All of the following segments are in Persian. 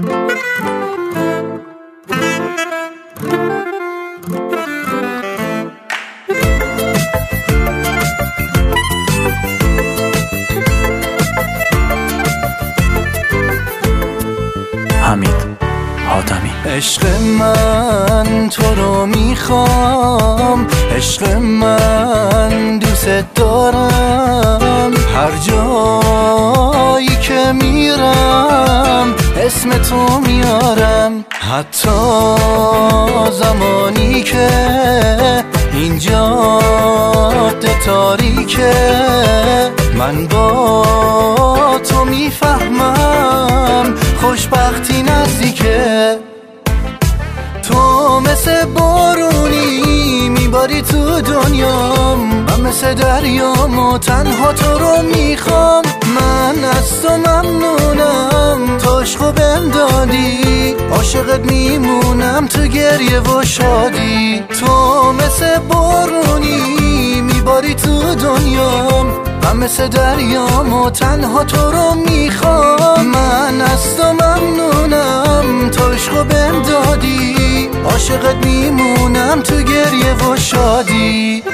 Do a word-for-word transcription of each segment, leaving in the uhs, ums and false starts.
حمید حاتمی. عشق من تو رو میخوام، عشق من دوست دارم، هر جایی که میرم اسم تو میارم، حتی زمانی که این جاده تاریکه، من با تو میفهمم خوشبختی نزدیکه. تو مثل بارونی میباری تو دنیام، من مثل دریام و تنها تو رو میخوام. من از تو ممنونم، تو عشقو بهم دادی، عاشقت میمونم تو گریه و شادی. تو مثل بارونی میباری تو دنیام، من مثل دریام و تنها تو رو میخوام. من از تو ممنونم، تو عشقو بهم دادی، عاشقت میمونم تو گریه و شادی.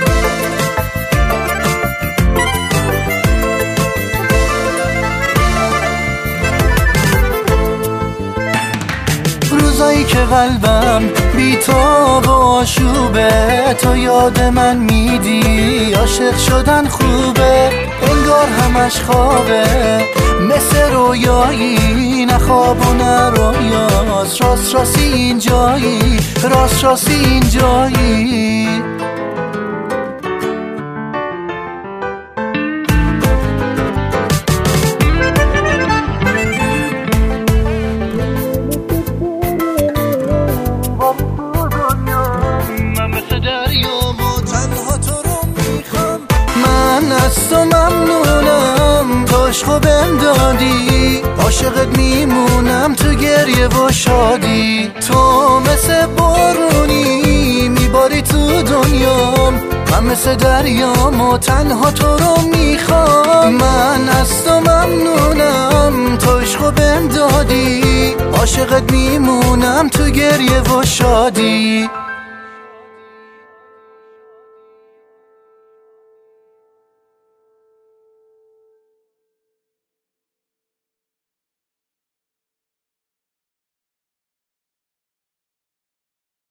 روزایی که قلبم بی‌تاب و آشوبه، تو یاد من میدی، عاشق شدن خوبه، انگار همش خوابه، مثل رویایی، نه خواب و نه رویاست، راست راستی اینجایی، راست راستی اینجایی. من از تو ممنونم، تو عشقو بهم دادی، عاشقت میمونم تو گریه و شادی. تو مثل بارونی میباری تو دنیام، من مثل دریام و تنها تو رو میخوام. من از تو ممنونم، تو عشقو بهم دادی، عاشقت میمونم تو گریه و شادی.